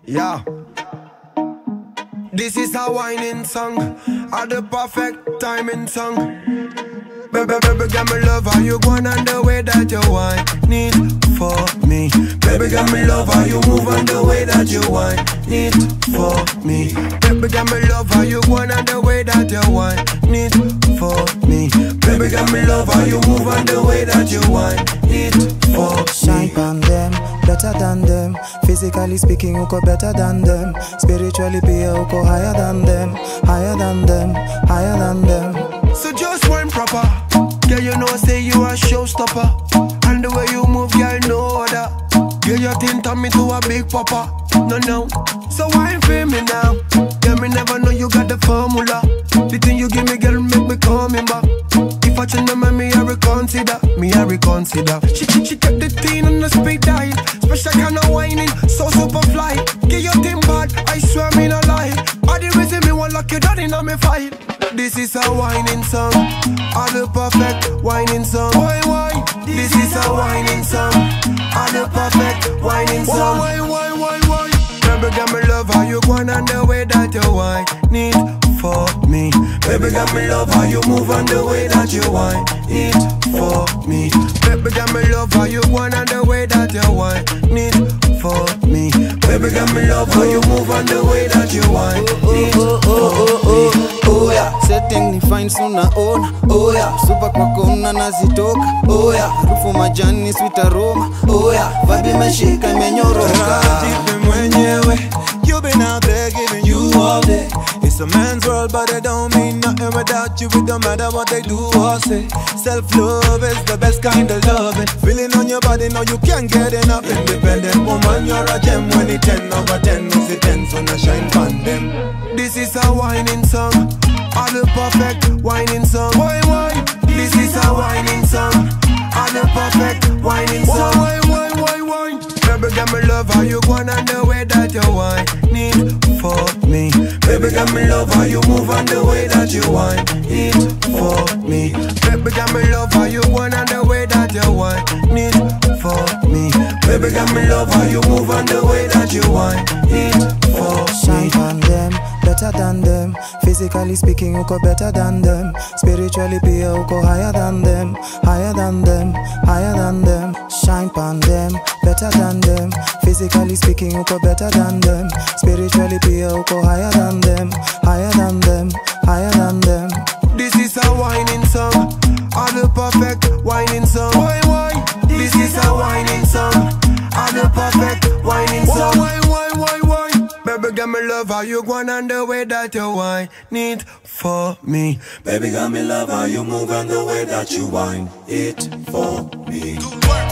Yeah. This is a whining song, a the perfect timing song. Baby, baby, got me love how you going on the way that you whine it for me. Baby, got me love how you move on the way that you whine it for me. Baby, got me love how you going on the way that you whine it for me. Baby, got me love how you move on the way that you whine it for me. Shine on them, better than them. Physically speaking, uko better than them. Spiritually, pia uko higher than them, higher than them, higher than them. So just one proper. Girl, you know, say you a showstopper. And the way you move, girl, no other. Girl, you think turn me to a big papa. No. So why for me now? Girl, me never know you got the formula. The thing you give me, girl, make me coming back. If I change my mind, me I reconsider. She kept the thing on the speed dial. Special kind of whining, so super fly. Get your thing bad, I swear me no lie. All the reason me want lock you down in me fight. This is a whining song, all the perfect whining song. Why? This is a whining song, all the perfect whining song. Why? Baby, got me love how you going on the way that you whine it for me. Baby, got me love how you move on the way that you whine it for me. Baby, got me love how you going on the way that you whine it for me. Baby, got me love how you move on the way that you whine it for me. Oh yeah, setting ni fine suna ona. Oh yeah, super kwa kona nazitoka. Oh yeah, harufu majani sweet aroma. Oh yeah, vibe imeshika imenyoroka. Jipe mwenyewe, you been out there giving you all day. It's a man's world but it don't mean nothing without you. It don't matter what they do or say. Self-love is the best kind of loving. Feeling on your body, now you can't get enough. Independent woman, you're a gem. When it 10 over 10, it's a 10, so now shine on them. This is a whining song, all the perfect whining song. Why? This is a whining song, all the perfect whining song. Why? Baby, got me love how you going on the way that you whine it for me. Baby, got me love how you move on the way that you whine it for me. Baby, got me love how you going on the way that you whine it for me. Baby, got me love how you move on the way that you whine it for me. Shine on them, better than them. Physically speaking, uko better than them. Spiritually, pia uko higher than them, higher than them, higher than them. Shine on them, better than them. Physically speaking, uko better than them. Spiritually, pia uko higher than them, higher than them, higher than them. This is a whining song, all the perfect whining song. Why? This is a whining song, all the perfect whining song. Why? Baby, got me love how you going on the way that you whine it for me. Baby, got me love how you move on the way that you whine it for me.